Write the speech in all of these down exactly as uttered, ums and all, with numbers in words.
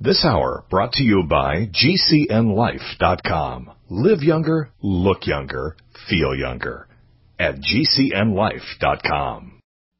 This hour brought to you by G C N life dot com. Live younger, look younger, feel younger at G C N life dot com.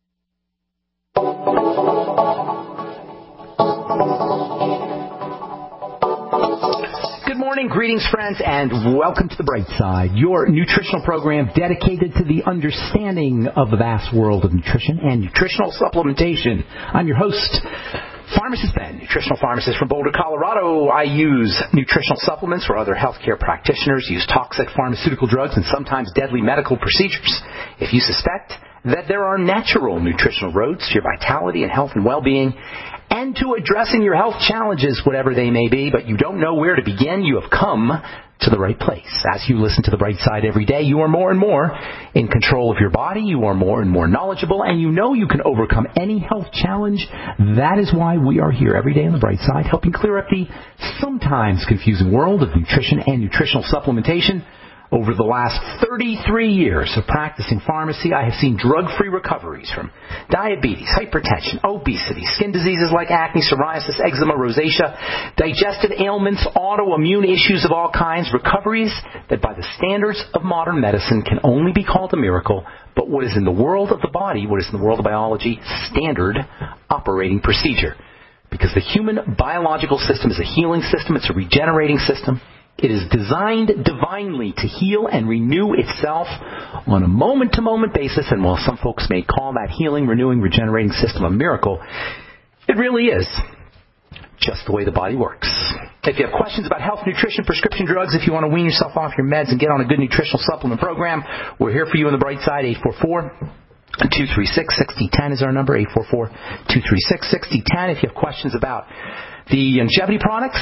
Good morning, greetings, friends, and welcome to The Bright Side, your nutritional program dedicated to the understanding of the vast world of nutrition and nutritional supplementation. I'm your host, Pharmacist Ben, nutritional pharmacist from Boulder, Colorado. I use nutritional supplements where other healthcare practitioners use toxic pharmaceutical drugs and sometimes deadly medical procedures. If you suspect that there are natural nutritional roads to your vitality and health and well-being and to addressing your health challenges, whatever they may be, but you don't know where to begin, you have come to the right place. As you listen to The Bright Side every day, you are more and more in control of your body, you are more and more knowledgeable, and you know you can overcome any health challenge. That is why we are here every day on The Bright Side, helping clear up the sometimes confusing world of nutrition and nutritional supplementation. Over the last thirty-three years of practicing pharmacy, I have seen drug-free recoveries from diabetes, hypertension, obesity, skin diseases like acne, psoriasis, eczema, rosacea, digestive ailments, autoimmune issues of all kinds, recoveries that by the standards of modern medicine can only be called a miracle, but what is in the world of the body, what is in the world of biology, standard operating procedure. Because the human biological system is a healing system, it's a regenerating system. It is designed divinely to heal and renew itself on a moment-to-moment basis, and while some folks may call that healing, renewing, regenerating system a miracle, it really is just the way the body works. If you have questions about health, nutrition, prescription drugs, if you want to wean yourself off your meds and get on a good nutritional supplement program, we're here for you on The Bright Side. Eight four four, two three six, six zero one zero is our number, eight four four, two three six, six zero one zero. If you have questions about the longevity products,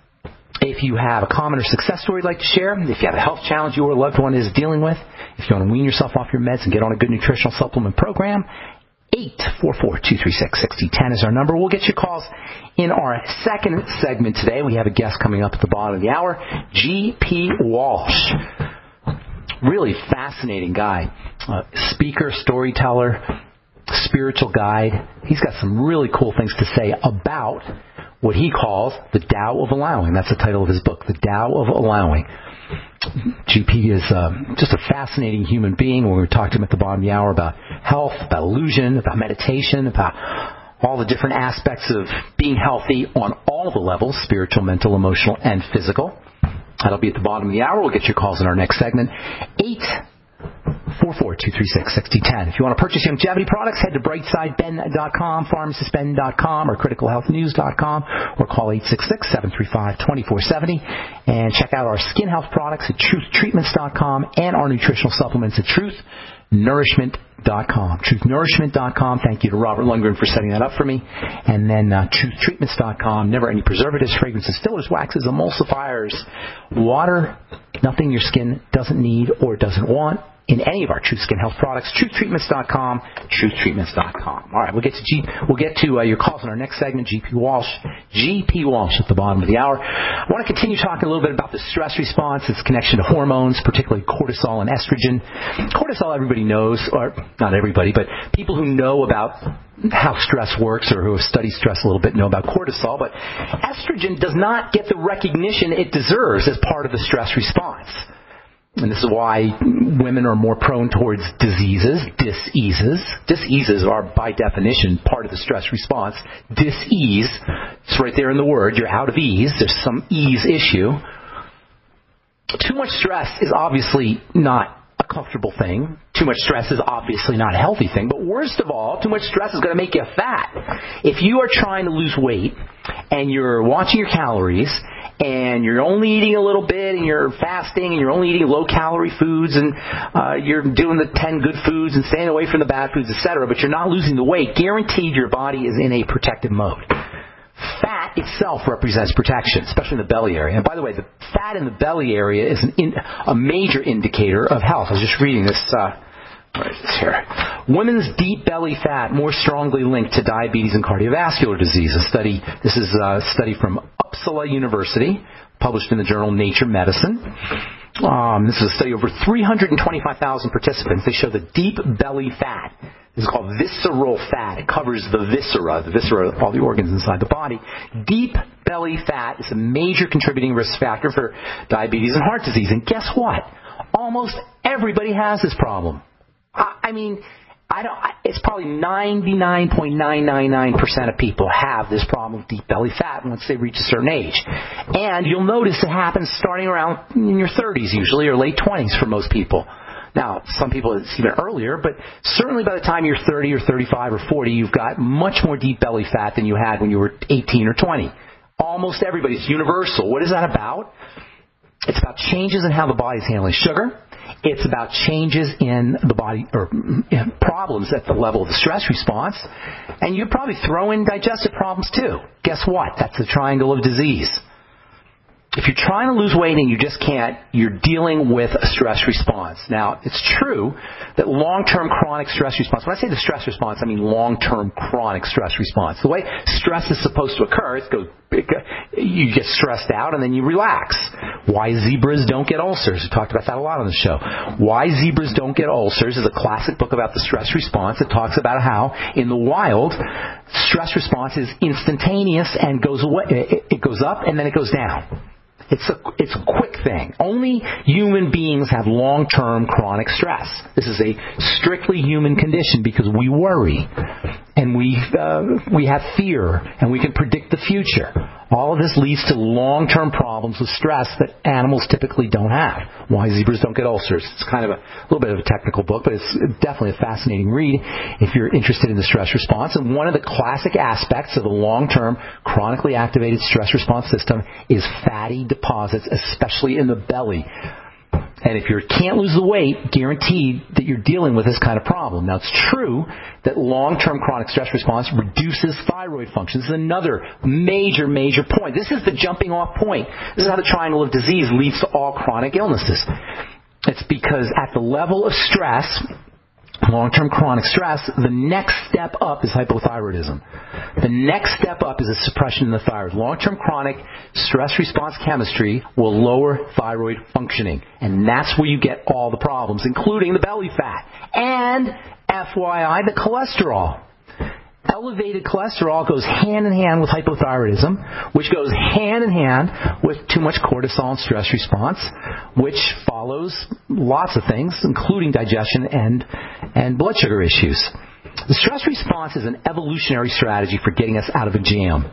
if you have a common or success story you'd like to share, if you have a health challenge you or a loved one is dealing with, if you want to wean yourself off your meds and get on a good nutritional supplement program, eight four four, two three six, six zero one zero is our number. We'll get your calls in our second segment today. We have a guest coming up at the bottom of the hour, G P Walsh. Really fascinating guy. Uh, speaker, storyteller, spiritual guide. He's got some really cool things to say about what he calls the Tao of Allowing. That's the title of his book, The Tao of Allowing. G P is uh, just a fascinating human being. When we talked to him at the bottom of the hour about health, about illusion, about meditation, about all the different aspects of being healthy on all the levels, spiritual, mental, emotional, and physical. That'll be at the bottom of the hour. We'll get your calls in our next segment. eight four four, two three six, six zero one zero. If you want to purchase longevity products, head to brightside ben dot com, pharmacist ben dot com, or critical health news dot com, or call eight six six, seven three five, two four seven zero. And check out our skin health products at truth treatments dot com and our nutritional supplements at truth nourishment dot com. truth nourishment dot com. Thank you to Robert Lundgren for setting that up for me. And then uh, truth treatments dot com. Never any preservatives, fragrances, fillers, waxes, emulsifiers, water, nothing your skin doesn't need or doesn't want in any of our Truth Skin Health products. truth treatments dot com, truth treatments dot com. All right, we'll get to G, we'll get to uh, your calls in our next segment. G P Walsh, G P Walsh at the bottom of the hour. I want to continue talking a little bit about the stress response, its connection to hormones, particularly cortisol and estrogen. Cortisol, everybody knows, or not everybody, but people who know about how stress works or who have studied stress a little bit know about cortisol. But estrogen does not get the recognition it deserves as part of the stress response. And this is why women are more prone towards diseases, diseases. Diseases are, by definition, part of the stress response. Dis-ease, it's right there in the word. You're out of ease. There's some ease issue. Too much stress is obviously not a comfortable thing. Too much stress is obviously not a healthy thing. But worst of all, too much stress is going to make you fat. If you are trying to lose weight and you're watching your calories and you're only eating a little bit, and you're fasting, and you're only eating low-calorie foods, and uh, you're doing the ten good foods and staying away from the bad foods, et cetera, but you're not losing the weight, guaranteed your body is in a protective mode. Fat itself represents protection, especially in the belly area. And by the way, the fat in the belly area is an in, a major indicator of health. I was just reading this. Uh, What is this here? Women's deep belly fat more strongly linked to diabetes and cardiovascular disease. A study. This is a study from Uppsala University, published in the journal Nature Medicine. Um, this is a study over three hundred twenty-five thousand participants. They show that deep belly fat, is called visceral fat. It covers the viscera, the viscera, all the organs inside the body. Deep belly fat is a major contributing risk factor for diabetes and heart disease. And guess what? Almost everybody has this problem. I, I mean, I don't. It's probably ninety-nine point nine nine nine percent of people have this problem of deep belly fat once they reach a certain age. And you'll notice it happens starting around in your thirties usually, or late twenties for most people. Now, some people it's even earlier, but certainly by the time you're thirty or thirty-five or forty, you've got much more deep belly fat than you had when you were eighteen or twenty. Almost everybody. It's universal. What is that about? It's about changes in how the body's handling sugar. It's about changes in the body, or in problems at the level of the stress response. And you probably throw in digestive problems too. Guess what? That's the triangle of disease. If you're trying to lose weight and you just can't, you're dealing with a stress response. Now, it's true that long-term chronic stress response, when I say the stress response, I mean long-term chronic stress response. The way stress is supposed to occur, it goes, it, you get stressed out and then you relax. Why zebras don't get ulcers. We talked about that a lot on the show. Why zebras don't get ulcers is a classic book about the stress response. It talks about how, in the wild, stress response is instantaneous and goes away. It, it goes up and then it goes down. It's a, it's a quick thing. Only human beings have long-term chronic stress. This is a strictly human condition because we worry and we uh, we have fear and we can predict the future. All of this leads to long-term problems with stress that animals typically don't have. Why zebras don't get ulcers. It's kind of a, a little bit of a technical book, but it's definitely a fascinating read if you're interested in the stress response. And one of the classic aspects of the long-term chronically activated stress response system is fatty deposits, especially in the belly. And if you can't lose the weight, guaranteed that you're dealing with this kind of problem. Now, it's true that long-term chronic stress response reduces thyroid function. This is another major, major point. This is the jumping off point. This is how the triangle of disease leads to all chronic illnesses. It's because at the level of stress, long-term chronic stress, the next step up is hypothyroidism. The next step up is a suppression in the thyroid. Long-term chronic stress response chemistry will lower thyroid functioning. And that's where you get all the problems, including the belly fat. And, F Y I, the cholesterol. Elevated cholesterol goes hand in hand with hypothyroidism, which goes hand in hand with too much cortisol and stress response, which follows lots of things, including digestion and, and blood sugar issues. The stress response is an evolutionary strategy for getting us out of a jam.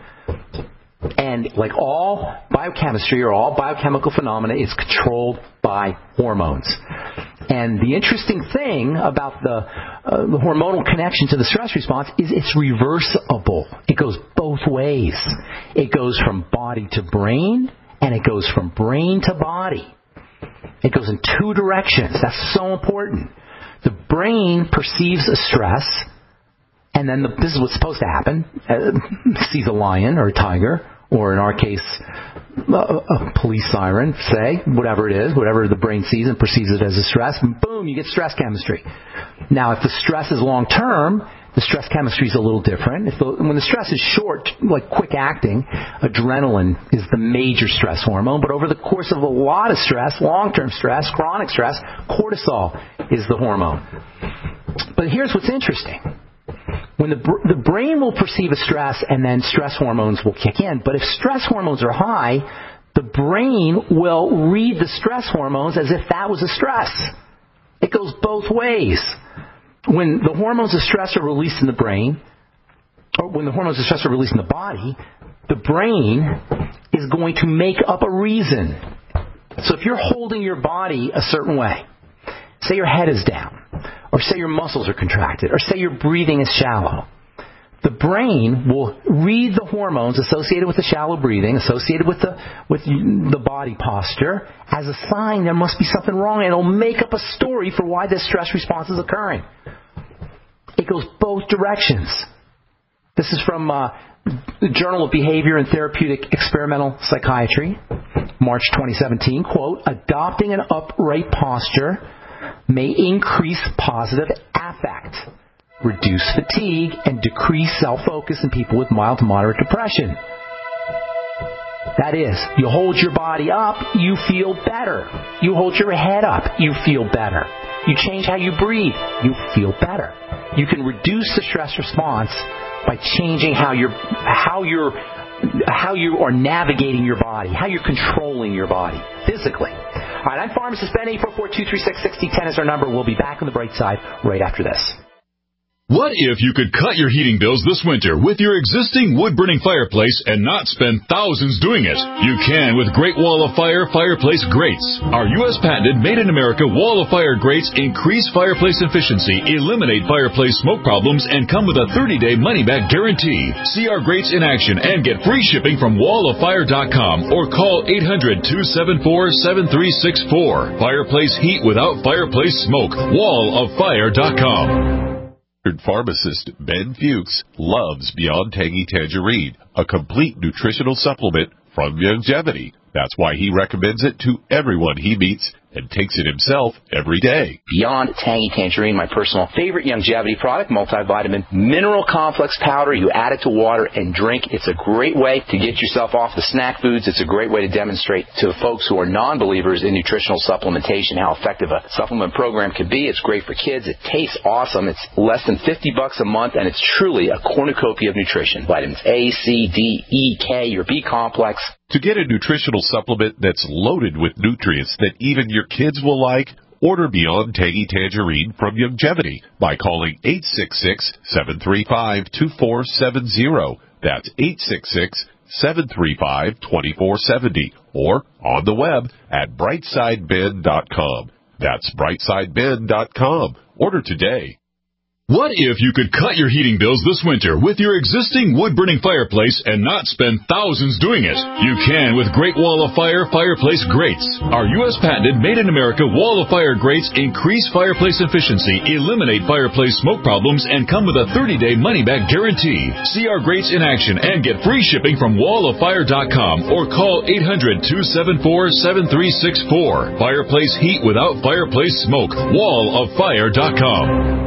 And like all biochemistry or all biochemical phenomena, it's controlled by hormones. And the interesting thing about the, uh, the hormonal connection to the stress response is it's reversible. It goes both ways. It goes from body to brain, and it goes from brain to body. It goes in two directions. That's so important. The brain perceives a stress, and then the, this is what's supposed to happen. Uh, sees a lion or a tiger, or in our case, a, a police siren, say, whatever it is, whatever the brain sees and perceives it as a stress, and boom, you get stress chemistry. Now, if the stress is long-term, the stress chemistry is a little different. If the, when the stress is short, like quick acting, adrenaline is the major stress hormone, but over the course of a lot of stress, long-term stress, chronic stress, cortisol is the hormone. But here's what's interesting. When the the brain will perceive a stress and then stress hormones will kick in. But if stress hormones are high, the brain will read the stress hormones as if that was a stress. It goes both ways. When the hormones of stress are released in the brain, or when the hormones of stress are released in the body, the brain is going to make up a reason. So if you're holding your body a certain way, say your head is down, or say your muscles are contracted, or say your breathing is shallow, the brain will read the hormones associated with the shallow breathing, associated with the with the body posture, as a sign there must be something wrong, and it'll make up a story for why this stress response is occurring. It goes both directions. This is from uh, the Journal of Behavior and Therapeutic Experimental Psychiatry, March twenty seventeen, quote, adopting an upright posture may increase positive affect, reduce fatigue, and decrease self-focus in people with mild to moderate depression. That is, you hold your body up, you feel better. You hold your head up, you feel better. You change how you breathe, you feel better. you can reduce the stress response by changing how you're how you're how you are navigating your body, how you're controlling your body physically. All right, I'm Pharmacist Ben. eight four four, two three six, six zero one zero is our number. We'll be back on the bright side right after this. What if you could cut your heating bills this winter with your existing wood-burning fireplace and not spend thousands doing it? You can with Great Wall of Fire Fireplace Grates. Our U S patented made-in-America Wall of Fire grates increase fireplace efficiency, eliminate fireplace smoke problems, and come with a thirty-day money-back guarantee. See our grates in action and get free shipping from wall of fire dot com or call eight hundred, two seven four, seven three six four. Fireplace heat without fireplace smoke. wall of fire dot com. Pharmacist Ben Fuchs loves Beyond Tangy Tangerine, a complete nutritional supplement from Youngevity. That's why he recommends it to everyone he meets and takes it himself every day. Beyond Tangy Tangerine, my personal favorite Youngevity product, multivitamin mineral complex powder. You add it to water and drink. It's a great way to get yourself off the snack foods. It's a great way to demonstrate to folks who are non-believers in nutritional supplementation how effective a supplement program can be. It's great for kids. It tastes awesome. It's less than fifty bucks a month, and it's truly a cornucopia of nutrition. Vitamins A, C, D, E, K, your B complex. To get a nutritional supplement that's loaded with nutrients that even your kids will like, order Beyond Tangy Tangerine from Youngevity by calling eight six six, seven three five, two four seven zero. That's eight six six, seven three five, two four seven zero. Or on the web at brightside ben dot com. That's brightside ben dot com. Order today. What if you could cut your heating bills this winter with your existing wood-burning fireplace and not spend thousands doing it? You can with Great Wall of Fire Fireplace Grates. Our U S patented made-in-America Wall of Fire grates increase fireplace efficiency, eliminate fireplace smoke problems, and come with a thirty-day money-back guarantee. See our grates in action and get free shipping from wall of fire dot com or call eight hundred, two seven four, seven three six four. Fireplace heat without fireplace smoke. wall of fire dot com.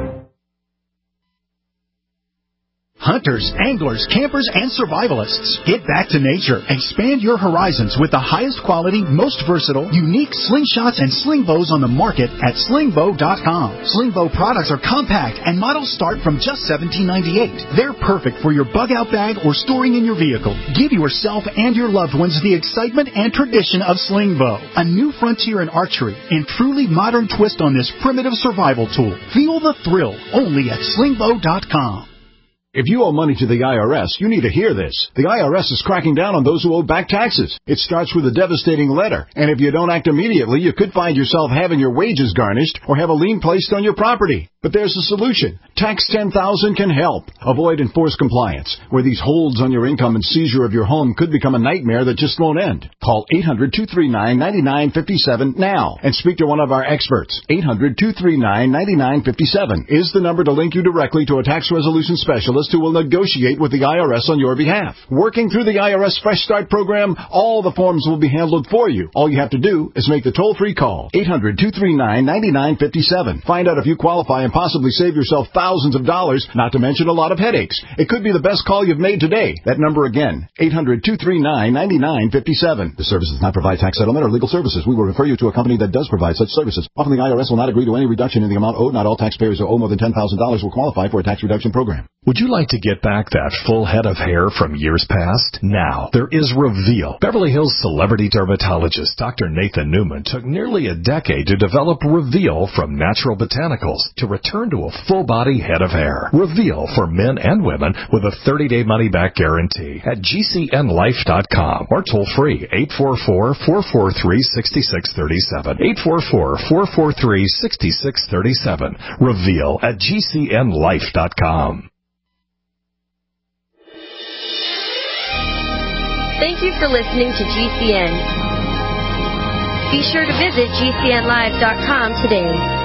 Hunters, anglers, campers, and survivalists. Get back to nature. Expand your horizons with the highest quality, most versatile, unique slingshots and sling bows on the market at sling bow dot com. Sling bow products are compact and models start from just seventeen ninety-eight. They're perfect for your bug-out bag or storing in your vehicle. Give yourself and your loved ones the excitement and tradition of sling bow, a new frontier in archery and truly modern twist on this primitive survival tool. Feel the thrill only at sling bow dot com. If you owe money to the I R S, you need to hear this. The I R S is cracking down on those who owe back taxes. It starts with a devastating letter, and if you don't act immediately, you could find yourself having your wages garnished or have a lien placed on your property. But there's a solution. Tax ten thousand can help. Avoid enforced compliance, where these holds on your income and seizure of your home could become a nightmare that just won't end. Call eight hundred, two three nine, nine nine five seven now and speak to one of our experts. eight hundred, two three nine, nine nine five seven is the number to link you directly to a tax resolution specialist who will negotiate with the I R S on your behalf. Working through the I R S Fresh Start program, all the forms will be handled for you. All you have to do is make the toll-free call. eight hundred, two three nine, nine nine five seven. Find out if you qualify and possibly save yourself thousands of dollars, not to mention a lot of headaches. It could be the best call you've made today. That number again, eight hundred, two three nine, nine nine five seven. The service does not provide tax settlement or legal services. We will refer you to a company that does provide such services. Often the I R S will not agree to any reduction in the amount owed. Not all taxpayers who owe more than ten thousand dollars will qualify for a tax reduction program. Would you like to get back that full head of hair from years past? Now, there is Reveal. Beverly Hills celebrity dermatologist Doctor Nathan Newman took nearly a decade to develop Reveal from natural botanicals to return to a full-body head of hair. Reveal for men and women with a thirty-day money-back guarantee at G C N life dot com or toll-free eight four four, four four three, six six three seven. eight four four, four four three, six six three seven. Reveal at G C N life dot com. Thank you for listening to G C N. Be sure to visit G C N live dot com today.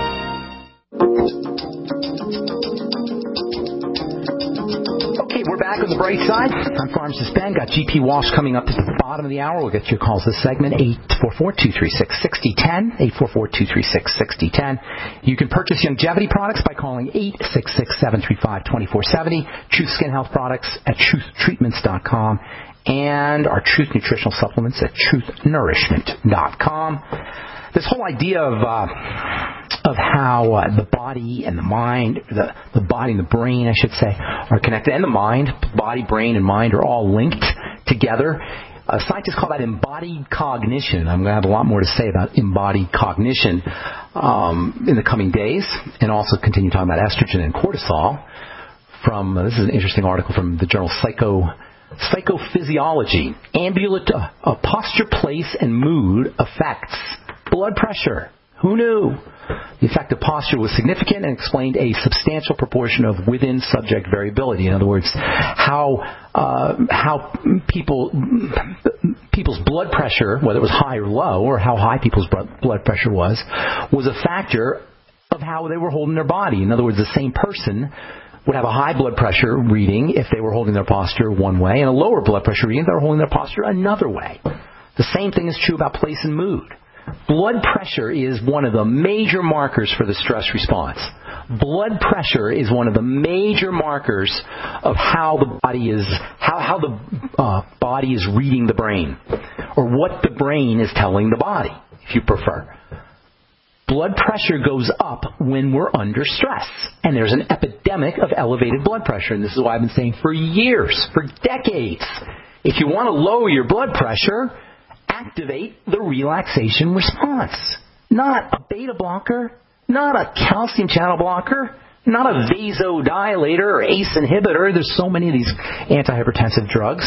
Okay, we're back on the bright side. I'm Pharmacist Ben. Got G P Walsh coming up at the bottom of the hour. We'll get your calls this segment, eight four four, two three six, six zero one zero, eight four four, two three six, six zero one zero. You can purchase Youngevity products by calling eight six six, seven three five, two four seven zero, Truth Skin Health products at truth treatments dot com, and our Truth Nutritional Supplements at truth nourishment dot com. This whole idea of uh, of how uh, the body and the mind, the, the body and the brain, I should say, are connected. And the mind, body, brain, and mind are all linked together. Uh, scientists call that embodied cognition. I'm going to have a lot more to say about embodied cognition um, in the coming days, and also continue talking about estrogen and cortisol. From uh, this is an interesting article from the journal Psycho Psychophysiology. Ambulant uh, uh, posture, place, and mood affects blood pressure. Who knew? The effect of posture was significant and explained a substantial proportion of within-subject variability. In other words, how uh, how people people's blood pressure, whether it was high or low, or how high people's blood pressure was, was a factor of how they were holding their body. In other words, the same person would have a high blood pressure reading if they were holding their posture one way, and a lower blood pressure reading if they were holding their posture another way. The same thing is true about place and mood. Blood pressure is one of the major markers for the stress response. Blood pressure is one of the major markers of how the body is how how the uh, body is reading the brain, or what the brain is telling the body, if you prefer. Blood pressure goes up when we're under stress, and there's an epidemic of elevated blood pressure. And this is why I've been saying for years, for decades, if you want to lower your blood pressure, activate the relaxation response. Not a beta blocker, not a calcium channel blocker, not a vasodilator or ACE inhibitor. There's so many of these antihypertensive drugs.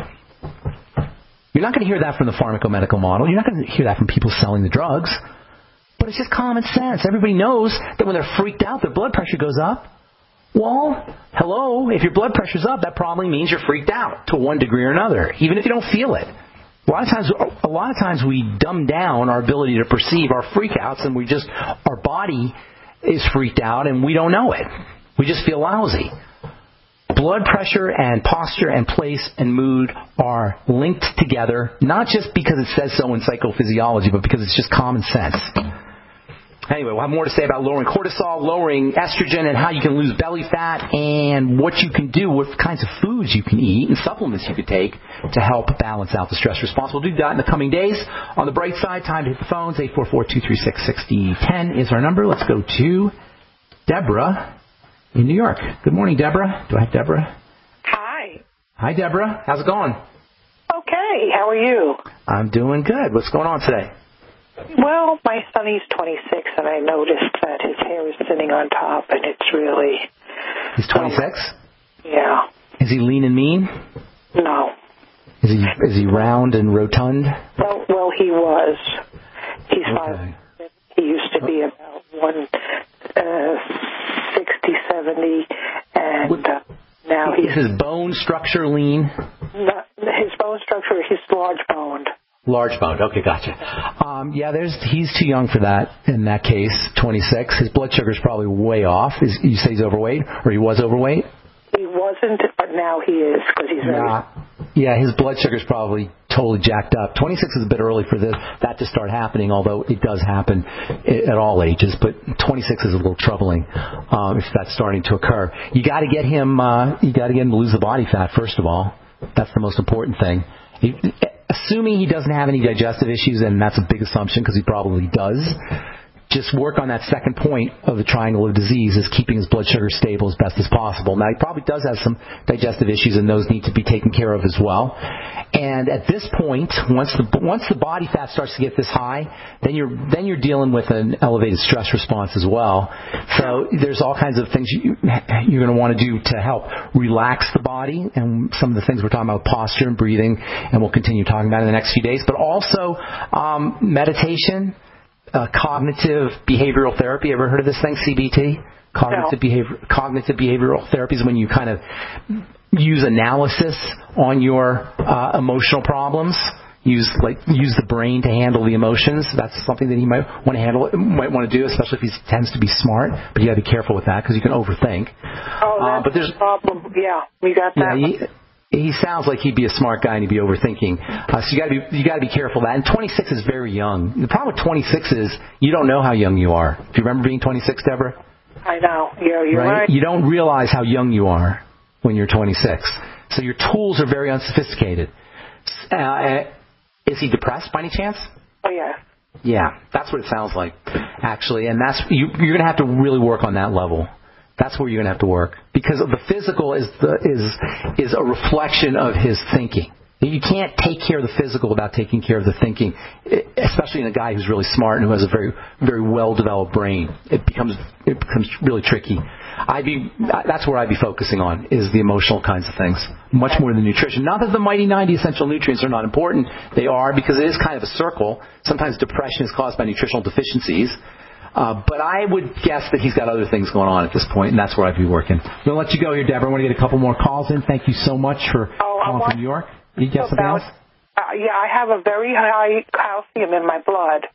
You're not going to hear that from the pharmacomedical model. You're not going to hear that from people selling the drugs. But it's just common sense. Everybody knows that when they're freaked out, their blood pressure goes up. Well, hello, if your blood pressure's up, that probably means you're freaked out to one degree or another, even if you don't feel it. A lot of times, a lot of times we dumb down our ability to perceive our freakouts, and we just, our body is freaked out and we don't know it. We just feel lousy. Blood pressure and posture and place and mood are linked together, not just because it says so in psychophysiology, but because it's just common sense. Anyway, we'll have more to say about lowering cortisol, lowering estrogen, and how you can lose belly fat, and what you can do, what kinds of foods you can eat, and supplements you could take to help balance out the stress response. We'll do that in the coming days. On the bright side, time to hit the phones. eight four four, two three six, six zero one zero is our number. Let's go to Deborah in New York. Good morning, Deborah. Do I have Deborah? Hi. Hi, Deborah. How's it going? Okay. How are you? I'm doing good. What's going on today? Well, my son, he's twenty-six, and I noticed that his hair is thinning on top, and it's really... He's twenty-six? Um, yeah. Is he lean and mean? No. Is he is he round and rotund? Well, well, he was. He's okay. five. He used to be about one sixty, seventy, and uh, now he's... Is his bone structure lean? Not, his bone structure, he's large boned. Large boned. Okay, gotcha. Um, yeah, there's he's too young for that in that case, twenty-six. His blood sugar's probably way off. Is, you say he's overweight, or he was overweight? He wasn't, but now he is, because he's very... Nah. Yeah, his blood sugar's probably totally jacked up. twenty-six is a bit early for this, that to start happening, although it does happen at all ages. But twenty-six is a little troubling um, if that's starting to occur. You got to get him. Uh, you got to get him to lose the body fat first of all. That's the most important thing. He, assuming he doesn't have any digestive issues, and that's a big assumption because he probably does, just work on that second point of the triangle of disease, is keeping his blood sugar stable as best as possible. Now, he probably does have some digestive issues, and those need to be taken care of as well. And at this point, once the once the body fat starts to get this high, then you're then you're dealing with an elevated stress response as well. So there's all kinds of things you, you're going to want to do to help relax the body, and some of the things we're talking about, posture and breathing, and we'll continue talking about in the next few days. But also um, meditation. Uh, cognitive behavioral therapy. Ever heard of this thing, C B T? Cognitive, no. behavior, cognitive behavioral therapy is when you kind of use analysis on your uh, emotional problems. Use like use the brain to handle the emotions. That's something that he might want to handle. Might want to do, especially if he tends to be smart. But you got to be careful with that because you can overthink. Oh, that's uh, but there's a problem. Yeah, we got that. Yeah, he, He sounds like he'd be a smart guy and he'd be overthinking. Uh, so you got to be you got to be careful of that. And twenty-six is very young. The problem with twenty-six is you don't know how young you are. Do you remember being twenty-six, Deborah? I know. Yeah, you're right? right. You don't realize how young you are when you're twenty-six. So your tools are very unsophisticated. Uh, is he depressed by any chance? Oh yeah. Yeah, that's what it sounds like, actually. And that's you, you're going to have to really work on that level. That's where you're going to have to work. Because the physical is the, is is a reflection of his thinking. You can't take care of the physical without taking care of the thinking, especially in a guy who's really smart and who has a very, very well-developed brain. It becomes it becomes really tricky. I'd be that's where I'd be focusing on is the emotional kinds of things, much more than nutrition. Not that the mighty ninety essential nutrients are not important; they are, because it is kind of a circle. Sometimes depression is caused by nutritional deficiencies. Uh, but I would guess that he's got other things going on at this point, and that's where I'd be working. I'm going to let you go here, Deborah. I want to get a couple more calls in. Thank you so much for oh, calling want, from New York. You got something else? Uh, yeah, I have a very high calcium in my blood.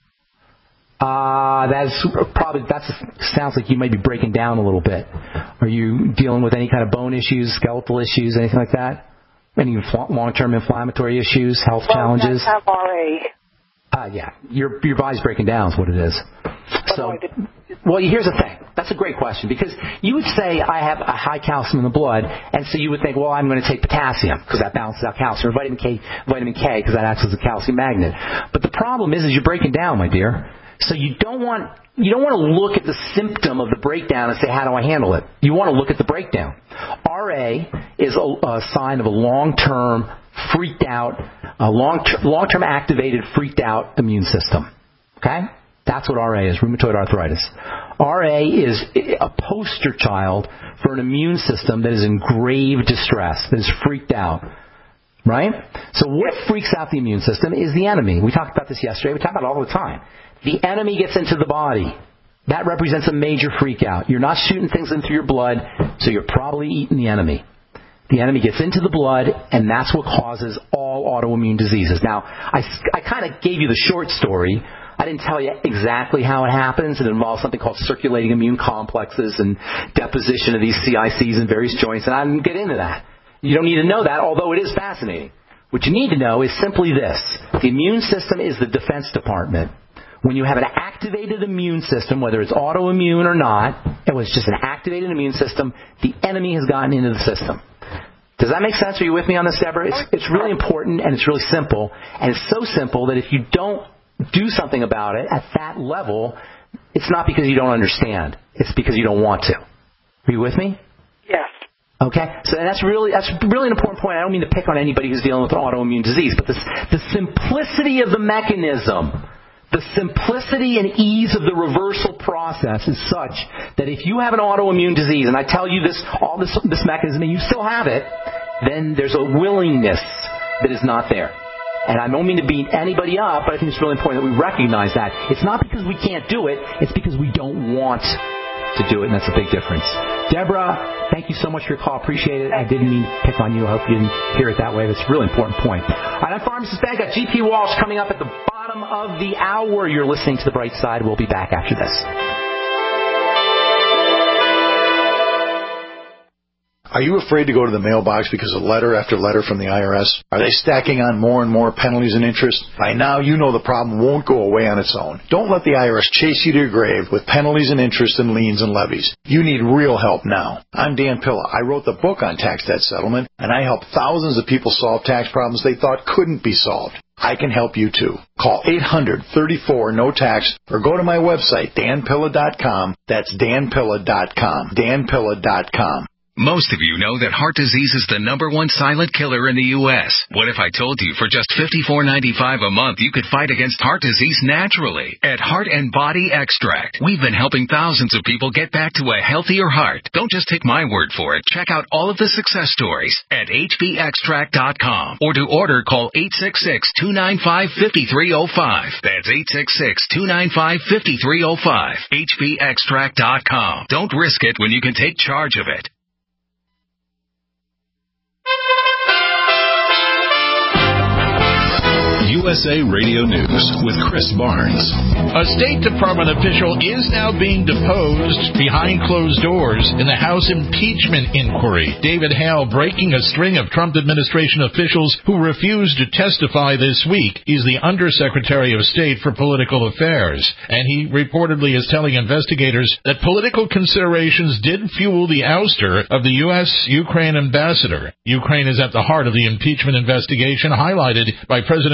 Uh, that's probably, that sounds like you might be breaking down a little bit. Are you dealing with any kind of bone issues, skeletal issues, anything like that? Any long-term inflammatory issues, health well, challenges? I have R A. Uh, yeah, your your body's breaking down is what it is. So, well, here's the thing. That's a great question, because you would say I have a high calcium in the blood, and so you would think, well, I'm going to take potassium because that balances out calcium, or vitamin K, vitamin K because that acts as a calcium magnet. But the problem is, is you're breaking down, my dear. So you don't want you don't want to look at the symptom of the breakdown and say, how do I handle it? You want to look at the breakdown. R A is a, a sign of a long-term freaked out, a long long-term activated freaked out immune system. Okay? That's what R A is, rheumatoid arthritis. R A is a poster child for an immune system that is in grave distress, that is freaked out. Right? So what freaks out the immune system is the enemy. We talked about this yesterday. We talk about it all the time. The enemy gets into the body. That represents a major freak out. You're not shooting things in through your blood, so you're probably eating the enemy. The enemy gets into the blood, and that's what causes all autoimmune diseases. Now, I, I kind of gave you the short story. I didn't tell you exactly how it happens. It involves something called circulating immune complexes and deposition of these C I Cs in various joints, and I didn't get into that. You don't need to know that, although it is fascinating. What you need to know is simply this. The immune system is the Defense Department. When you have an activated immune system, whether it's autoimmune or not, it was just an activated immune system, the enemy has gotten into the system. Does that make sense? Are you with me on this, Deborah? It's, it's really important, and it's really simple. And it's so simple that if you don't do something about it at that level, it's not because you don't understand. It's because you don't want to. Are you with me? Yes. Okay, so that's really that's really an important point. I don't mean to pick on anybody who's dealing with an autoimmune disease, but this, the simplicity of the mechanism, the simplicity and ease of the reversal process is such that if you have an autoimmune disease, and I tell you this, all this this mechanism, and you still have it, then there's a willingness that is not there. And I don't mean to beat anybody up, but I think it's really important that we recognize that. It's not because we can't do it, it's because we don't want to do it, and that's a big difference. Deborah, thank you so much for your call. Appreciate it. I didn't mean to pick on you. I hope you didn't hear it that way. That's a really important point. All right, I'm Pharmacist Ben. Got G P Walsh coming up at the bottom of the hour. You're listening to The Bright Side. We'll be back after this. Are you afraid to go to the mailbox because of letter after letter from the I R S? Are they stacking on more and more penalties and interest? By now, you know the problem won't go away on its own. Don't let the I R S chase you to your grave with penalties and interest and liens and levies. You need real help now. I'm Dan Pilla. I wrote the book on tax debt settlement, and I help thousands of people solve tax problems they thought couldn't be solved. I can help you too. Call eight hundred, thirty-four, no tax or go to my website, dan pilla dot com. That's dan pilla dot com. dan pilla dot com. Most of you know that heart disease is the number one silent killer in the U S What if I told you for just fifty-four ninety-five a month you could fight against heart disease naturally at Heart and Body Extract? We've been helping thousands of people get back to a healthier heart. Don't just take my word for it. Check out all of the success stories at h b extract dot com or to order call eight six six, two nine five, five three zero five. That's eight six six, two nine five, five three zero five. h b extract dot com. Don't risk it when you can take charge of it. U S A Radio News with Chris Barnes. A State Department official is now being deposed behind closed doors in the House impeachment inquiry. David Hale, breaking a string of Trump administration officials who refused to testify this week. He's the Undersecretary of State for Political Affairs, and he reportedly is telling investigators that political considerations did fuel the ouster of the U S Ukraine ambassador. Ukraine is at the heart of the impeachment investigation, highlighted by President Trump's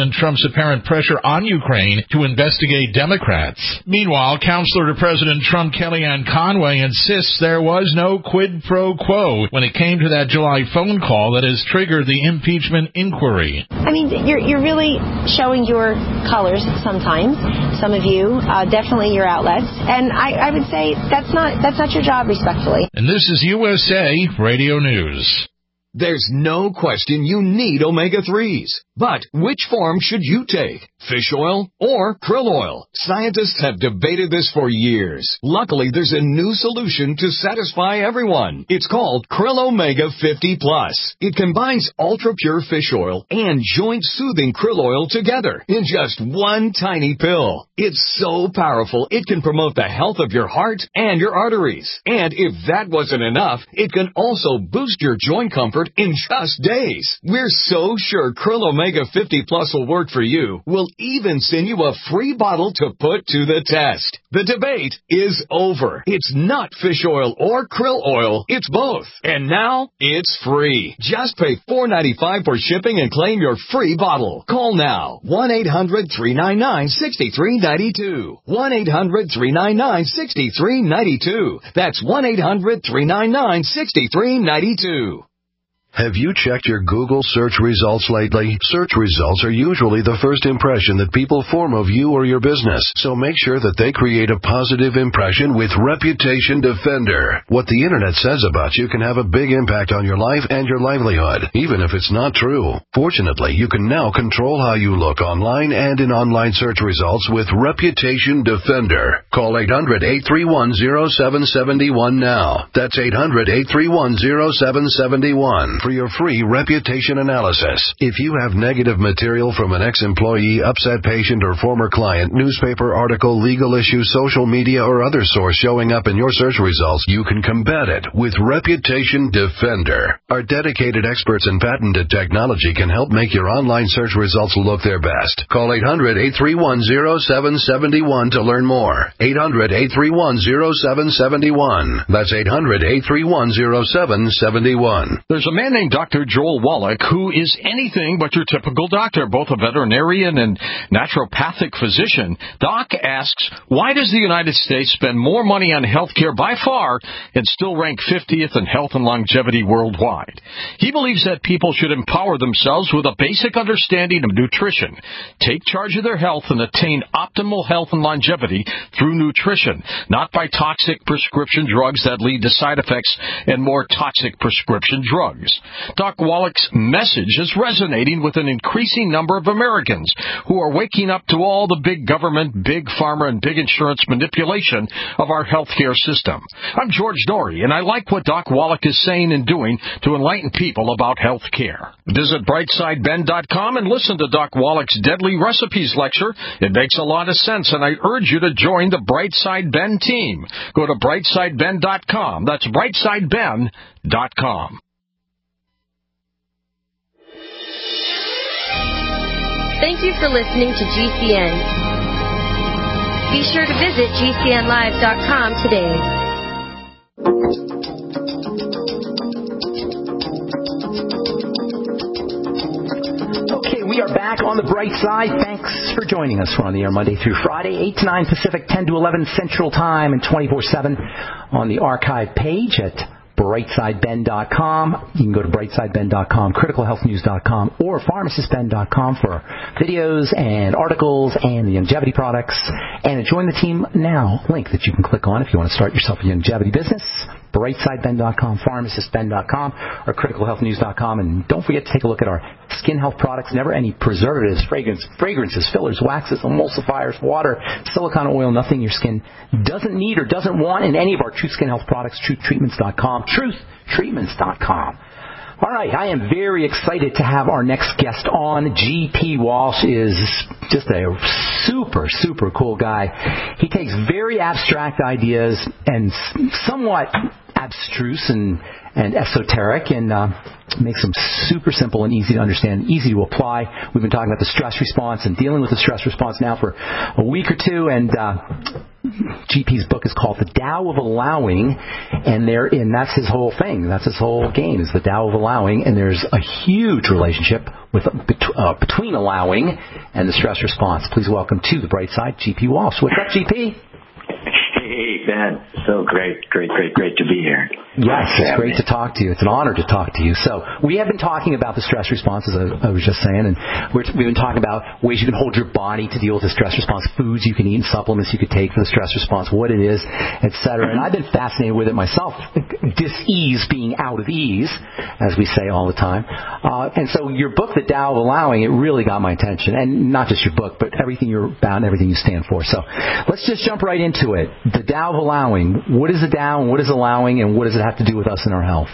apparent pressure on Ukraine to investigate Democrats. Meanwhile, counselor to President Trump Kellyanne Conway insists there was no quid pro quo when it came to that July phone call that has triggered the impeachment inquiry. I mean, you're, you're really showing your colors sometimes, some of you, uh, definitely your outlets, and I, I would say that's not that's not your job, respectfully. And this is U S A Radio News. There's no question you need omega threes. But which form should you take? Fish oil or krill oil? Scientists have debated this for years. Luckily, there's a new solution to satisfy everyone. It's called Krill Omega fifty plus. It combines ultra-pure fish oil and joint-soothing krill oil together in just one tiny pill. It's so powerful, it can promote the health of your heart and your arteries. And if that wasn't enough, it can also boost your joint comfort in just days. We're so sure Krill Omega fifty plus will work for you. We'll even send you a free bottle to put to the test. The debate is over. It's not fish oil or krill oil. It's both. And now it's free. Just pay four dollars and ninety-five cents for shipping and claim your free bottle. Call now. one eight hundred three nine nine six three nine two. one eight hundred three nine nine six three nine two. That's one eight hundred three nine nine six three nine two. Have you checked your Google search results lately? Search results are usually the first impression that people form of you or your business, so make sure that they create a positive impression with Reputation Defender. What the Internet says about you can have a big impact on your life and your livelihood, even if it's not true. Fortunately, you can now control how you look online and in online search results with Reputation Defender. Call eight hundred eight three one oh seven seven one now. That's eight hundred eight three one oh seven seven one. For your free reputation analysis. If you have negative material from an ex-employee, upset patient, or former client, newspaper article, legal issue, social media, or other source showing up in your search results, you can combat it with Reputation Defender. Our dedicated experts in patented technology can help make your online search results look their best. Call eight hundred eight three one oh seven seven one to learn more. eight hundred eight three one oh seven seven one. That's eight hundred eight three one oh seven seven one. There's a man named Doctor Joel Wallach, who is anything but your typical doctor, both a veterinarian and naturopathic physician. Doc asks, why does the United States spend more money on health care by far and still rank fiftieth in health and longevity worldwide? He believes that people should empower themselves with a basic understanding of nutrition, take charge of their health, and attain optimal health and longevity through nutrition, not by toxic prescription drugs that lead to side effects and more toxic prescription drugs. Doc Wallach's message is resonating with an increasing number of Americans who are waking up to all the big government, big pharma, and big insurance manipulation of our healthcare system. I'm George Dory, and I like what Doc Wallach is saying and doing to enlighten people about health care. Visit brightside ben dot com and listen to Doc Wallach's Deadly Recipes lecture. It makes a lot of sense, and I urge you to join the Brightside Ben team. Go to brightside ben dot com. That's brightside ben dot com. Thank you for listening to G C N. Be sure to visit G C N live dot com today. Okay, we are back on the bright side. Thanks for joining us. We're on the air Monday through Friday, eight to nine Pacific, ten to eleven Central Time, and twenty-four seven on the archive page at brightside ben dot com. You can go to brightside ben dot com, critical health news dot com, or pharmacist ben dot com for videos and articles and the longevity products. And join the team now, link that you can click on if you want to start yourself a longevity business. brightside ben dot com, pharmacist ben dot com, or critical health news dot com. And don't forget to take a look at our skin health products. Never any preservatives, fragrance, fragrances, fillers, waxes, emulsifiers, water, silicone oil, nothing your skin doesn't need or doesn't want in any of our Truth Skin Health products. truth treatments dot com, truth treatments dot com. All right, I am very excited to have our next guest on. G P Walsh is just a super, super cool guy. He takes very abstract ideas and somewhat abstruse and, and esoteric and uh, makes them super simple and easy to understand, easy to apply. We've been talking about the stress response and dealing with the stress response now for a week or two, and uh, G P's book is called The Tao of Allowing, and therein, that's his whole thing. That's his whole game, is the Tao of Allowing, and there's a huge relationship with uh, between allowing and the stress response. Please welcome to the bright side, G P Walsh. What's up, G P? Hey, Ben. So great, great, great, great to be here. Yes, it's great to talk to you. It's an honor to talk to you. So we have been talking about the stress response, as I, I was just saying, and we're, we've been talking about ways you can hold your body to deal with the stress response, foods you can eat, and supplements you could take for the stress response, what it is, et cetera. And I've been fascinated with it myself, dis-ease being out of ease, as we say all the time. Uh, and so your book, The Tao of Allowing, it really got my attention. And not just your book, but everything you're about and everything you stand for. So let's just jump right into it. The Tao of Allowing. What is the Tao and what is allowing, and what does it have to do with us and our health?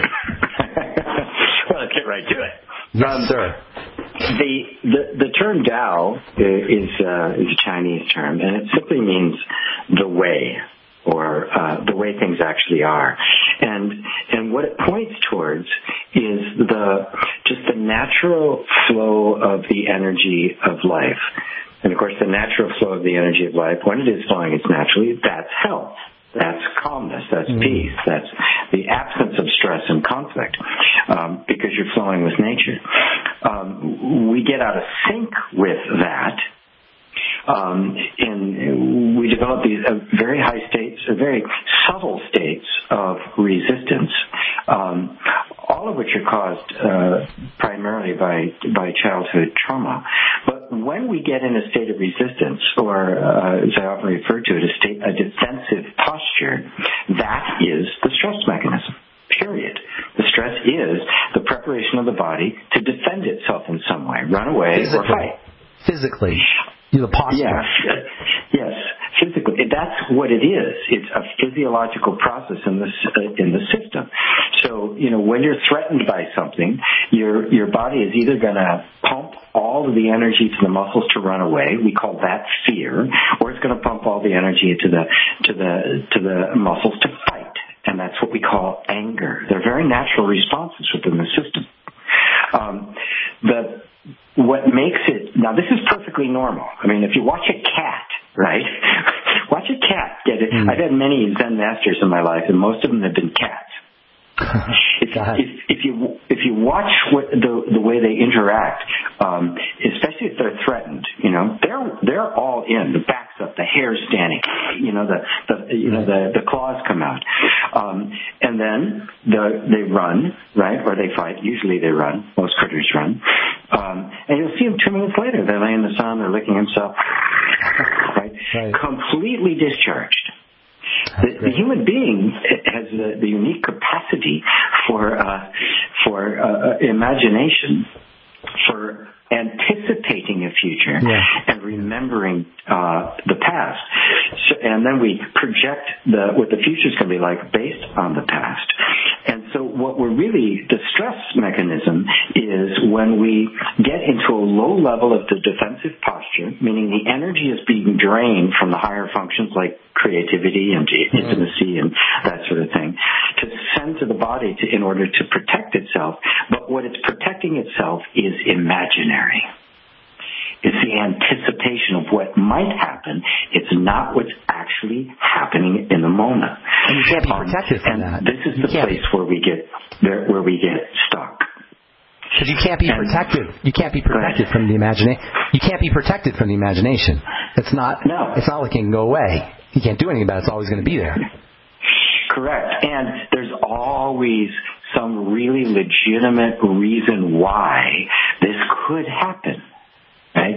Well, let's get right to it. Yes, um, sir. The, the the term Tao is uh, is a Chinese term, and it simply means the way, or uh, the way things actually are. And and what it points towards is the just the natural flow of the energy of life. And, of course, the natural flow of the energy of life, when it is flowing, it's naturally, that's health. That's calmness. That's mm. peace. That's the absence of stress and conflict, um, because you're flowing with nature. Um, we get out of sync with that, um, and we develop these uh, very high states, uh, very subtle states of resistance, um, all of which are caused uh, primarily by by childhood trauma. But when we get in a state of resistance, or uh, as I often refer to it, a state, a defensive posture, that is the stress mechanism. Period. The stress is the preparation of the body to defend itself in some way, run away Physically. or fight. Physically. The posture. Yes. Yes. Physically. That's what it is. It's a physiological process in the, uh, in the system. So, you know, when you're threatened by something, your, your body is either going to pump all of the energy to the muscles to run away. We call that fear. Or it's going to pump all the energy to the, to the, to the muscles to fight. And that's what we call anger. They're very natural responses within the system. Um, the, what makes it, now this is perfectly normal. I mean, if you watch a cat, right? Watch a cat get it. Mm. I've had many Zen masters in my life, and most of them have been cats. if, if, if you if you watch what the the way they interact, um, especially if they're threatened, you know, they're they're all in. The back's up, the hair's standing, you know, the, the you know the, the claws come out, um, and then the, they run, right, or they fight. Usually they run. Most critters run, um, and you'll see them two minutes later. They're laying in the sun. They're licking themselves, right, right. Completely discharged. The, the human being has the, the unique capacity for uh, for uh, imagination, for anticipating a future, yeah. and remembering uh, the past. So, and then we project the, what the future is going to be like based on the past. And so what we're really, the stress mechanism is when we get into a low level of the defensive posture, meaning the energy is being drained from the higher functions like creativity and intimacy and that sort of thing, to send to the body to, in order to protect itself. But what it's protecting itself is imaginary. It's the anticipation of what might happen. It's not what's actually happening in the moment. And you can't be protected um, from and that. This is the place where we get where we get stuck. Because you can't be and, protected. You can't be protected from the imagination. You can't be protected from the imagination. It's not. No. It's not like it can go away. You can't do anything about it. It's always going to be there. Correct. And there's always some really legitimate reason why this could happen. Right?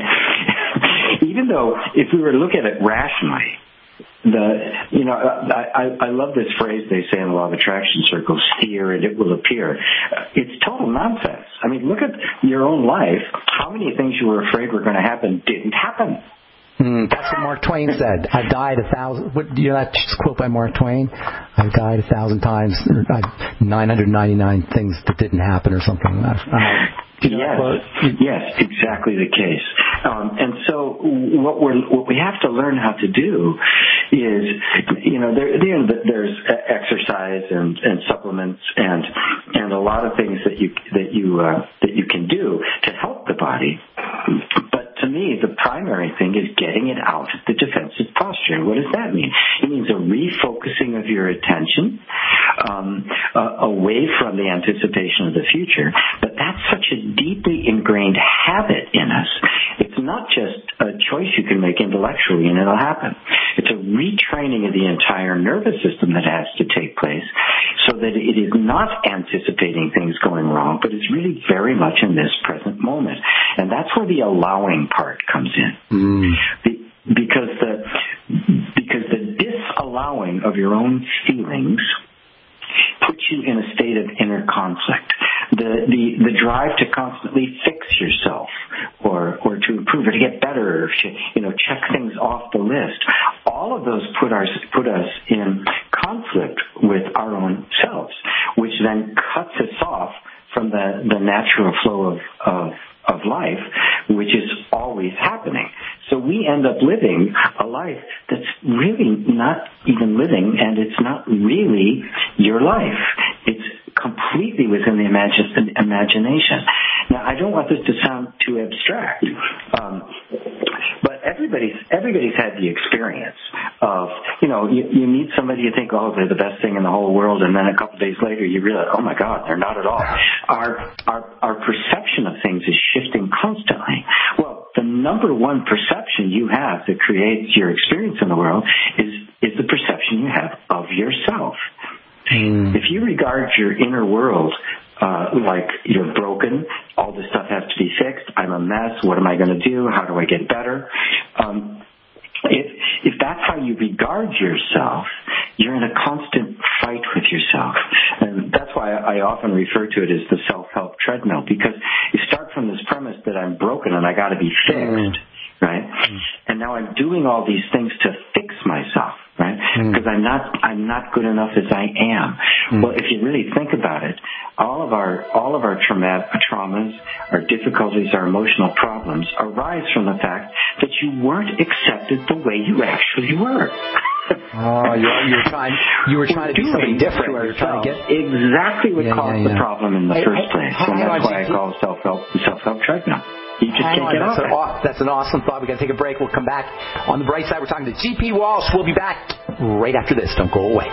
Even though, if we were to look at it rationally, the you know I, I love this phrase they say in the law of attraction circles: fear and it will appear. It's total nonsense. I mean, look at your own life. How many things you were afraid were going to happen didn't happen? Mm, that's what Mark Twain said. I've died a thousand. What, you know that quote by Mark Twain? I've died a thousand times. I've nine hundred ninety-nine things that didn't happen, or something. I, I, you know yes, yes, exactly the case. Um, and so, what we're what we have to learn how to do is, you know, there, there there's exercise and, and supplements and and a lot of things that you that you uh, that you can do to help the body. But to me, the primary primary thing is getting it out of the defensive posture. What does that mean? It means a refocusing of your attention um, uh, away from the anticipation of the future. But that's such a deeply ingrained habit in us. It's not just a choice you can make intellectually and it'll happen. It's a retraining of the entire nervous system that has to take place so that it is not anticipating things going wrong, but it's really very much in this present moment. And that's where the allowing part comes in. Mm. Be- because the because the disallowing of your own feelings puts you in a state of inner conflict. The, the, the drive to constantly fix yourself or, or to improve or to get better or to, you know, check things off the list. All of those put our, put us in conflict with our own selves, which then cuts us off from the, the natural flow of, of, of life, which is always happening. So we end up living a life that's really not even living, and it's not really your life. It's completely within the imagine, imagination. Now, I don't want this to sound too abstract, um, but everybody's everybody's had the experience of, you know, you, you meet somebody, you think, oh, they're the best thing in the whole world, and then a couple of days later you realize, oh my God, they're not at all. Our our our perception of things is shifting constantly. Well, the number one perception you have that creates your experience in the world is is the perception you have of yourself. Mm. If you regard your inner world uh, like you're broken, all this stuff has to be fixed, I'm a mess, what am I going to do, how do I get better? Um, if, if that's how you regard yourself, you're in a constant fight with yourself. And that's why I often refer to it as the self-help treadmill, because you start from this premise that I'm broken and I got to be fixed, mm. right? Mm. And now I'm doing all these things to fix myself, right? Because mm. I'm not I'm not good enough as I am. Mm. Well, if you really think about it, all of our all of our trauma, traumas, our difficulties, our emotional problems arise from the fact that you weren't accepted the way you actually were. Oh, you were, you were trying you were trying to do something different. You were trying to get exactly what yeah, caused yeah, yeah. the problem in the hey, first hey, place, hey, and that's on, why I call it self-help the self-help treadmill. You just Hang can't on, get that's off an, it. aw- that's an awesome thought. We're going to take a break. We'll come back. On the bright side, we're talking to G P Walsh. We'll be back right after this. Don't go away.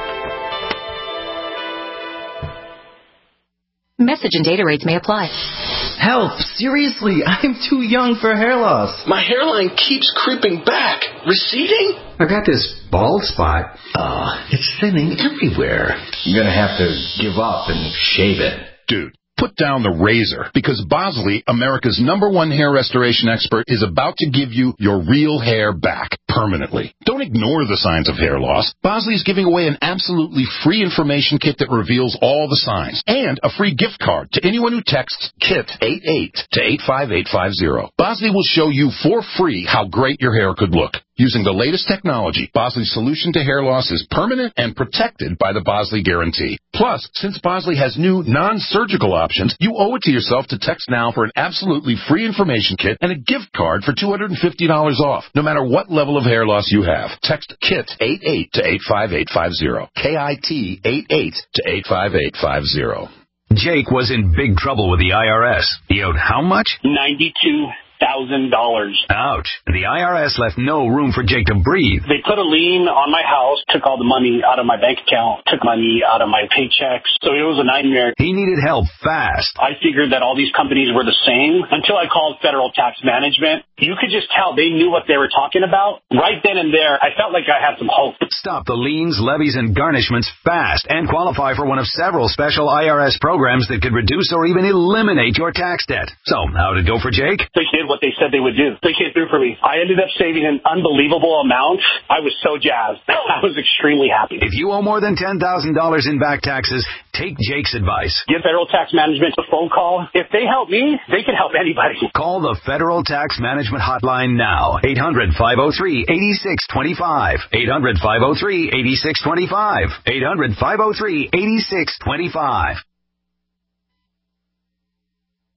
Message and data rates may apply. Help! Seriously, I'm too young for hair loss. My hairline keeps creeping back. Receding? I got this bald spot. Uh, it's thinning everywhere. I'm gonna have to give up and shave it. Dude, put down the razor, because Bosley, America's number one hair restoration expert, is about to give you your real hair back permanently. Don't ignore the signs of hair loss. Bosley is giving away an absolutely free information kit that reveals all the signs, and a free gift card to anyone who texts KIT eighty-eight to eight five eight five zero. Bosley will show you for free how great your hair could look. Using the latest technology, Bosley's solution to hair loss is permanent and protected by the Bosley Guarantee. Plus, since Bosley has new non-surgical options, you owe it to yourself to text now for an absolutely free information kit and a gift card for two hundred fifty dollars off, no matter what level of hair loss you have. Text KIT eighty-eight to eight five eight five zero. K I T eighty-eight to eight five eight five zero. Jake was in big trouble with the I R S. He owed how much? ninety-two thousand dollars. Ouch. The I R S left no room for Jake to breathe. They put a lien on my house, took all the money out of my bank account, took money out of my paychecks. So it was a nightmare. He needed help fast. I figured that all these companies were the same until I called Federal Tax Management. You could just tell they knew what they were talking about. Right then and there, I felt like I had some hope. Stop the liens, levies, and garnishments fast and qualify for one of several special I R S programs that could reduce or even eliminate your tax debt. So, how'd it go for Jake? They did what they said they would do. They came through for me. I ended up saving an unbelievable amount. I was so jazzed. I was extremely happy. If you owe more than ten thousand dollars in back taxes, take Jake's advice. Give Federal Tax Management a phone call. If they help me, they can help anybody. Call the Federal Tax Management Hotline now. eight hundred, five oh three, eight six two five. eight hundred, five oh three, eight six two five. eight hundred, five oh three, eight six two five.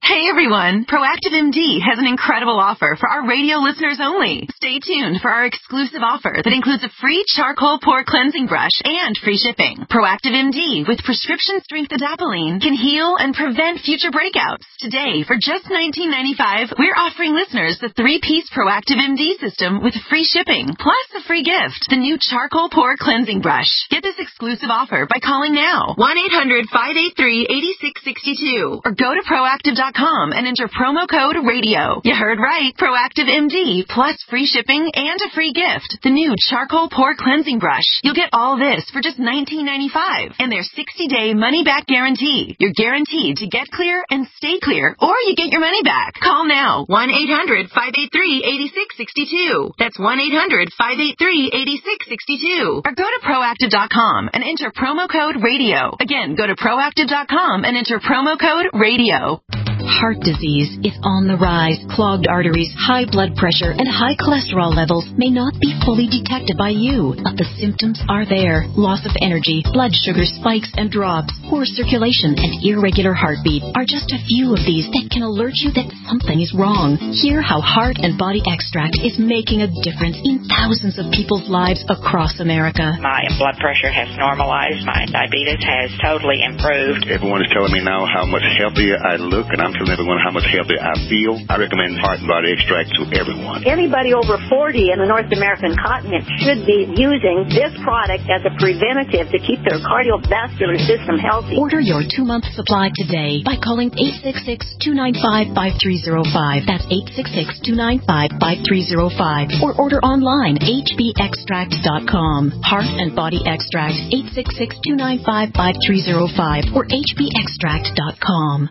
Hey everyone, Proactive M D has an incredible offer for our radio listeners only. Stay tuned for our exclusive offer that includes a free charcoal pore cleansing brush and free shipping. Proactive M D with prescription strength adapalene can heal and prevent future breakouts. Today, for just nineteen ninety-five dollars, we're offering listeners the three-piece Proactive M D system with free shipping, plus a free gift, the new charcoal pore cleansing brush. Get this exclusive offer by calling now, one eight hundred, five eight three, eight six six two, or go to proactive dot com and enter promo code radio. You heard right. Proactive M D plus free shipping and a free gift. The new charcoal pore cleansing brush. You'll get all this for just nineteen ninety-five dollars and their sixty-day money-back guarantee. You're guaranteed to get clear and stay clear, or you get your money back. Call now. one eight hundred, five eight three, eight six six two. That's one eight hundred, five eight three, eight six six two. Or go to proactive dot com and enter promo code radio. Again, go to proactive dot com and enter promo code radio. Heart disease is on the rise. Clogged arteries, high blood pressure, and high cholesterol levels may not be fully detected by you, but the symptoms are there. Loss of energy, blood sugar spikes and drops, poor circulation, and irregular heartbeat are just a few of these that can alert you that something is wrong. Hear how Heart and Body Extract is making a difference in thousands of people's lives across America. My blood pressure has normalized. My diabetes has totally improved. Everyone is telling me now how much healthier I look, and I'm telling everyone how much healthier I feel. I recommend Heart and Body Extract to everyone. Anybody over forty in the North American continent should be using this product as a preventative to keep their cardiovascular system healthy. Order your two-month supply today by calling eight six six, two nine five, five three zero five. That's eight six six, two nine five, five three zero five. Or order online, h b extract dot com. Heart and Body Extract, eight six six, two nine five, five three zero five or h b extract dot com.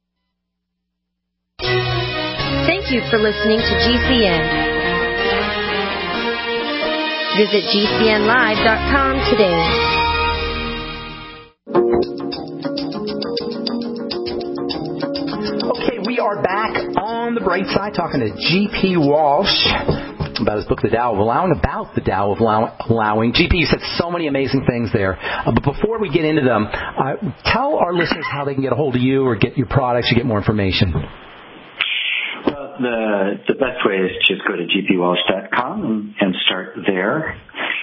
Thank you for listening to G C N. Visit G C N live dot com today. Okay, we are back on the bright side talking to G P Walsh about his book, The Tao of Allowing, about the Tao of Allowing. G P, you said so many amazing things there. Uh, but before we get into them, uh, tell our listeners how they can get a hold of you or get your products or get more information. The the best way is just go to g p walsh dot com and, and start there.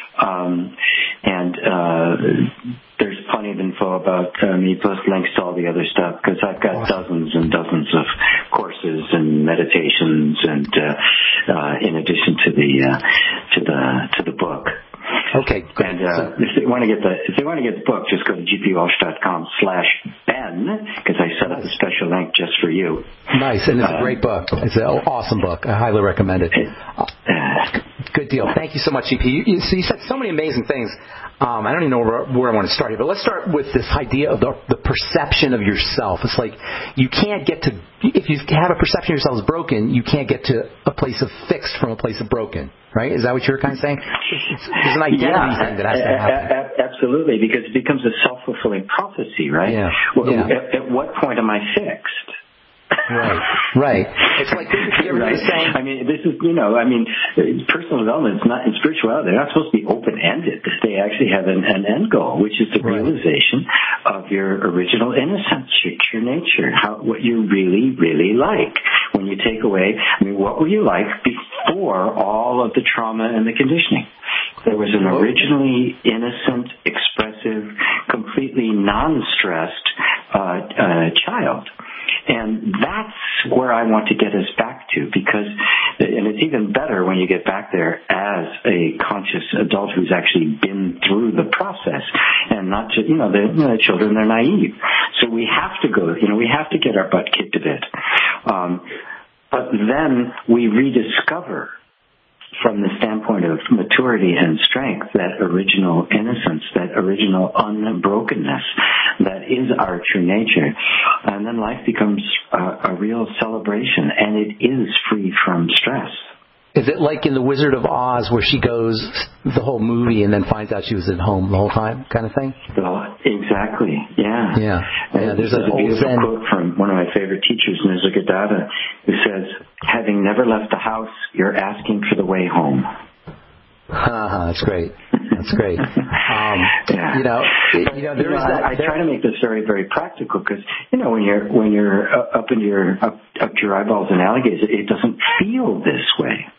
Um, and uh, there's plenty of info about uh, me, plus links to all the other stuff, because I've got awesome. dozens and dozens of courses and meditations, and uh, uh, in addition to the uh, to the to the book. Okay, great. And uh, if they want to get the if they want to get the book, just go to g p walsh dot com slash Ben, because I set up a special link just for you. Nice, and it's uh, a great book. It's an awesome book. I highly recommend it. Uh, good deal. Thank you so much, G P. You, you, so you said so many amazing things. Um, I don't even know where, where I want to start here, but let's start with this idea of the, the perception of yourself. It's like you can't get to, if you have a perception of yourself as broken, you can't get to a place of fixed from a place of broken, right? Is that what you're kind of saying? It's, there's an identity yeah, thing that has to happen. A, a, absolutely, because it becomes a self-fulfilling prophecy, right? Yeah. Well, yeah. At, at what point am I fixed? Right, right. It's like everybody's right. saying. I mean, this is, you know, I mean, personal development is not, in spirituality, they're not supposed to be open-ended. They actually have an, an end goal, which is the right. realization of your original innocence, your true nature, how, what you really, really like. When you take away, I mean, what were you like before all of the trauma and the conditioning? There was an originally innocent, expressive, completely non-stressed uh, uh, child. And that's where I want to get us back to, because, and it's even better when you get back there as a conscious adult who's actually been through the process, and not just, you know, the, you know, the children, they're naive. So we have to go, you know, we have to get our butt kicked a bit. Um, but then we rediscover, from the standpoint of maturity and strength, that original innocence, that original unbrokenness, that is our true nature. And then life becomes a, a real celebration, and it is free from stress. Is it like in The Wizard of Oz, where she goes the whole movie and then finds out she was at home the whole time, kind of thing? Oh, exactly. Yeah. Yeah. Yeah. There's, there's an a beautiful Zen quote from one of my favorite teachers, Nisargadatta, who says, "Having never left the house, you're asking for the way home." Uh-huh, that's great. That's great. Um, yeah. You know, it, you know, there you is know, that. I, I there, try to make this very, very practical because you know when you're when you're up in your up, up to your eyeballs in alligators, it, it doesn't feel this way.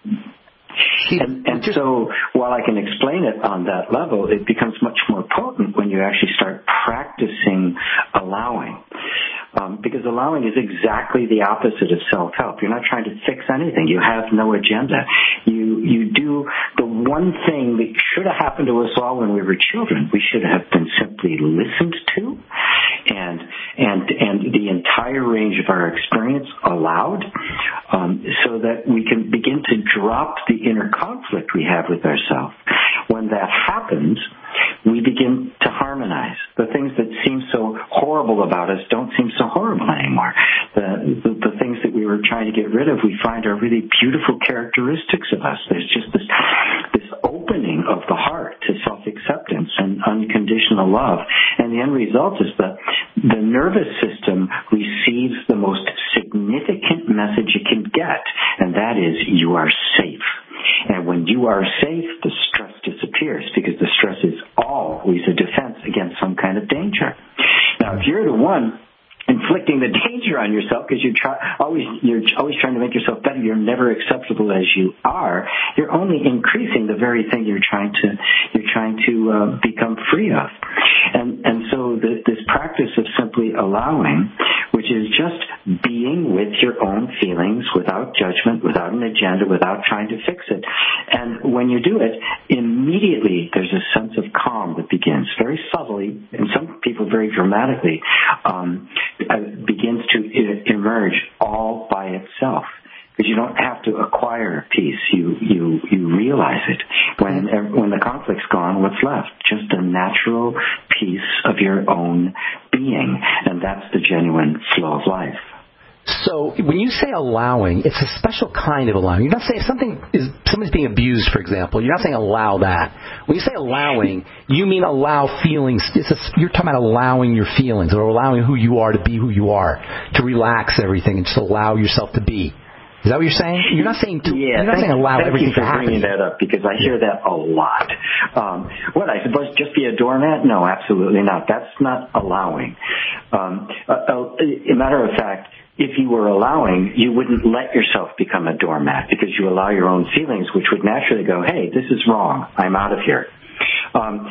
And, and so while I can explain it on that level, it becomes much more potent when you actually start practicing allowing. Um, because allowing is exactly the opposite of self-help. You're not trying to fix anything. You have no agenda. You you do the one thing that should have happened to us all when we were children. We should have been simply listened to and and and the entire range of our experience allowed, um, so that we can begin to drop the inner conflict we have with ourselves. When that happens, we begin to harmonize. The things that seem so horrible about us don't seem so horrible anymore. The, the, the things that we were trying to get rid of, we find are really beautiful characteristics of us. There's just this, this opening of the heart to self-acceptance and unconditional love. And the end result is that the nervous system receives the most significant message it can get, and that is, you are safe. And when you are safe, the stress disappears because the stress is always a defense against some kind of danger. Now, if you're the one inflicting the danger on yourself because you're try, always you're always trying to make yourself better, you're never acceptable as you are, you're only increasing the very thing you're trying to you're trying to uh, become free of. And and so the, this practice of simply allowing, which is just being with your own feelings without judgment, without an agenda, without trying to fix it. And when you do it, immediately there's a sense of calm that begins very subtly, and some people very dramatically, um, begins to emerge all by itself. Because you don't have to acquire peace. You, you, you realize it. When, when the conflict's gone, what's left? Just a natural peace of your own being. And that's the genuine flow of life. So when you say allowing, it's a special kind of allowing. You're not saying if something is somebody's being abused, for example. You're not saying allow that. When you say allowing, you mean allow feelings. It's a, you're talking about allowing your feelings or allowing who you are to be who you are, to relax everything and just allow yourself to be. Is that what you're saying? You're not saying to, yeah, you're not thank, saying allow thank everything you for to happen. bringing that up because I hear that a lot. Um, what, I suppose just be a doormat? No, absolutely not. That's not allowing. Um, a, a matter of fact, if you were allowing, you wouldn't let yourself become a doormat because you allow your own feelings, which would naturally go, hey, this is wrong. I'm out of here. Um,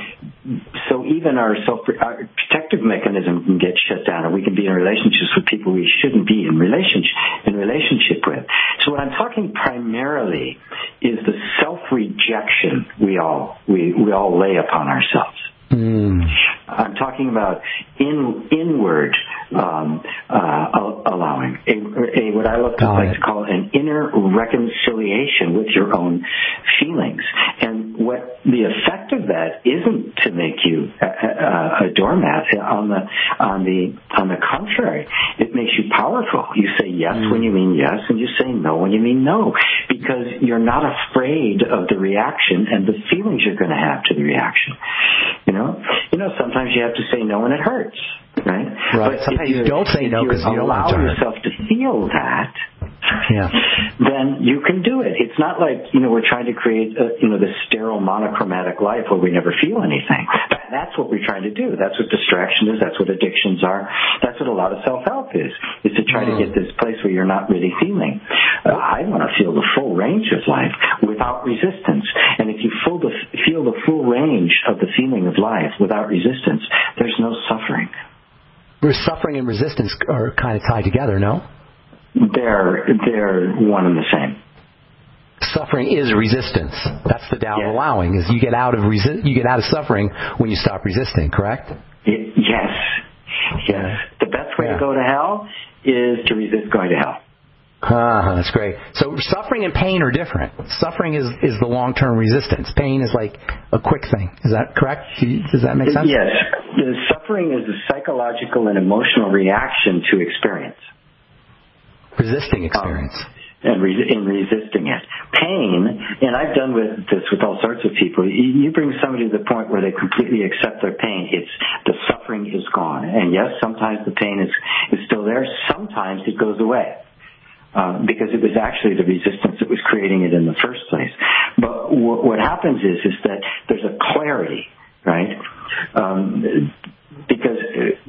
so even our self-protective mechanism can get shut down, and we can be in relationships with people we shouldn't be in relationship in relationship with. So what I'm talking primarily is the self-rejection we all we, we all lay upon ourselves. Mm. I'm talking about in inward um, uh, allowing, a, a, what I love to like to call an inner reconciliation with your own feelings. And what the effect of that isn't to make you a, a, a doormat. On the on the on the contrary, it makes you powerful. You say yes mm. when you mean yes, and you say no when you mean no, because you're not afraid of the reaction and the feelings you're going to have to the reaction. You know, you know. Sometimes you have to say no, and it hurts, right? Right. But sometimes you don't say no because you don't want to allow yourself to feel that. Yeah. Then you can do it. It's not like, you know, we're trying to create, a, you know, this sterile monochromatic life where we never feel anything. That's what we're trying to do. That's what distraction is. That's what addictions are. That's what a lot of self-help is, is to try mm. to get this place where you're not really feeling. Uh, I want to feel the full range of life without resistance. And if you full the, feel the full range of the feeling of life without resistance, there's no suffering. Where suffering and resistance are kind of tied together, no? They're they're one and the same. Suffering is resistance. That's the Tao yes. of allowing. Is you get out of resi- you get out of suffering when you stop resisting. Correct? It, yes, yes. The best way yeah. to go to hell is to resist going to hell. Ah, that's great. So suffering and pain are different. Suffering is, is the long-term resistance. Pain is like a quick thing. Is that correct? Does that make sense? Yes. The suffering is a psychological and emotional reaction to experience. Resisting experience. Um, and re- in resisting it. Pain, and I've done with this with all sorts of people, you, you bring somebody to the point where they completely accept their pain, it's the suffering is gone. And yes, sometimes the pain is, is still there. Sometimes it goes away. Uh, because it was actually the resistance that was creating it in the first place. But what, what happens is is that there's a clarity, right? Um, because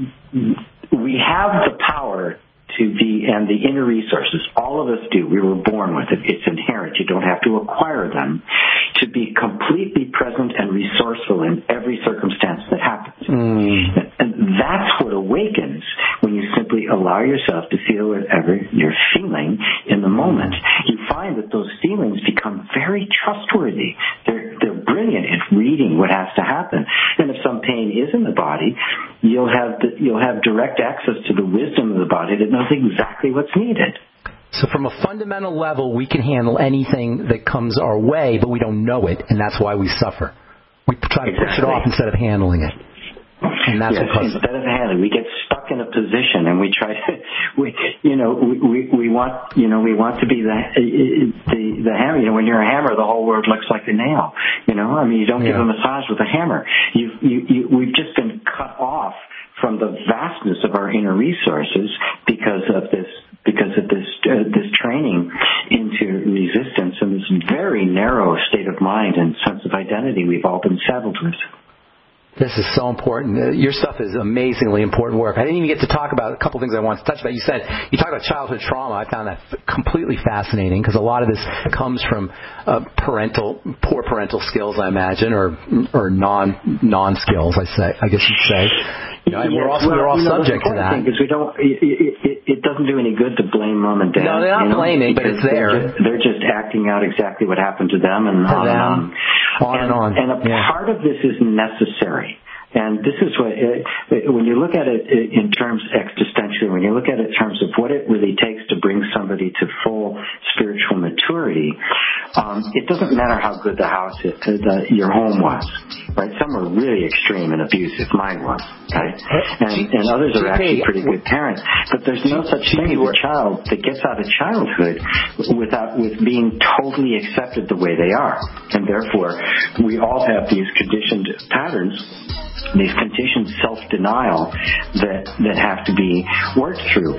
we have the power to be, and the inner resources, all of us do. We were born with it. It's inherent. You don't have to acquire them, to be completely present and resourceful in every circumstance that happens. Mm. And that's what awakens when you simply allow yourself to feel whatever you're feeling in the moment. You find that those feelings become very trustworthy. They're, they're brilliant at reading what has to happen. And if some pain is in the body, you'll have the, you'll have direct access to the wisdom of the body that knows exactly what's needed. So from a fundamental level, we can handle anything that comes our way, but we don't know it, and that's why we suffer. We try to exactly. push it off instead of handling it. And that's yes, what causes instead of handling, we get stuck in a position, and we try to, we, you know, we, we, we want, you know, we want to be the, the, the hammer. You know, when you're a hammer, the whole world looks like a nail. You know, I mean, you don't yeah. give a massage with a hammer. You've, you, you, we've just been cut off from the vastness of our inner resources because of this, because of this, uh, this training into resistance and this very narrow state of mind and sense of identity we've all been saddled with. This is so important. Uh, your stuff is amazingly important work. I didn't even get to talk about a couple things I wanted to touch about. You said, you talked about childhood trauma. I found that f- completely fascinating because a lot of this comes from uh, parental, poor parental skills, I imagine, or or non non skills. I say, I guess you'd say. You know, and yes, we're also well, we're all you know, subject to that because we don't. It, it, it doesn't do any good to blame mom and dad. No, they're not you know, blaming, but it's there. They're just, they're just acting out exactly what happened to them, and to on them, and on. On and, and on. And a yeah. part of this is necessary. And this is what, uh, when you look at it in terms existentially, when you look at it in terms of what it really takes to bring somebody to full spiritual maturity, um, it doesn't matter how good the house is, uh, the, your home was, right? Some were really extreme and abusive. Mine was, right? And, and others are actually pretty good parents. But there's no such thing as a child that gets out of childhood without with being totally accepted the way they are. And therefore, we all have these conditioned patterns, these conditioned self-denial that that have to be worked through.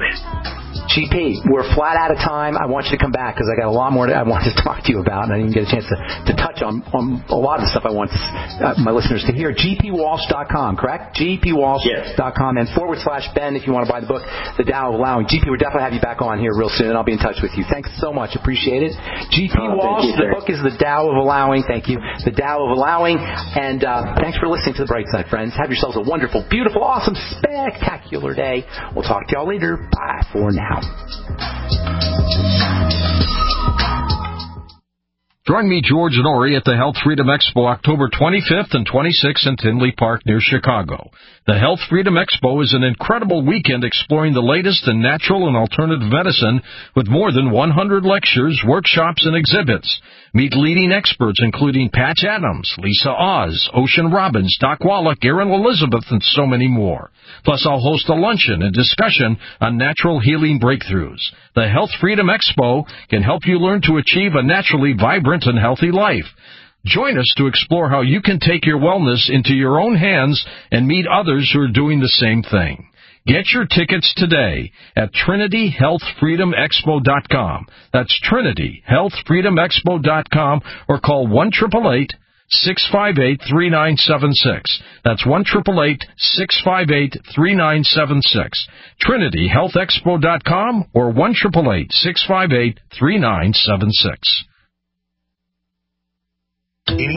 G P, we're flat out of time. I want you to come back because I got a lot more to, I want to talk to you about, and I didn't get a chance to, to touch on, on a lot of the stuff I want uh, my listeners to hear. G P Walsh dot com, correct? G P Walsh dot com yes. and forward slash Ben if you want to buy the book, The Tao of Allowing. G P, we'll definitely have you back on here real soon, and I'll be in touch with you. Thanks so much. Appreciate it. G P oh, Walsh, you, the sir. book is The Tao of Allowing. Thank you. The Tao of Allowing. And uh, thanks for listening to The Bright Side, friends. Have yourselves a wonderful, beautiful, awesome, spectacular day. We'll talk to y'all later. Bye for now. Join me, George Norrie, at the Health Freedom Expo October twenty-fifth and twenty-sixth in Tinley Park near Chicago. The Health Freedom Expo is an incredible weekend exploring the latest in natural and alternative medicine with more than one hundred lectures, workshops, and exhibits. Meet leading experts including Patch Adams, Lisa Oz, Ocean Robbins, Doc Wallach, Erin Elizabeth, and so many more. Plus, I'll host a luncheon and discussion on natural healing breakthroughs. The Health Freedom Expo can help you learn to achieve a naturally vibrant and healthy life. Join us to explore how you can take your wellness into your own hands and meet others who are doing the same thing. Get your tickets today at Trinity Health Freedom Expo dot com. That's Trinity Health Freedom Expo dot com, or call one eight eight eight, six five eight, three nine seven six. That's one eight eight eight, six five eight, three nine seven six. Trinity Health Expo dot com or one eight eight eight, six five eight, three nine seven six.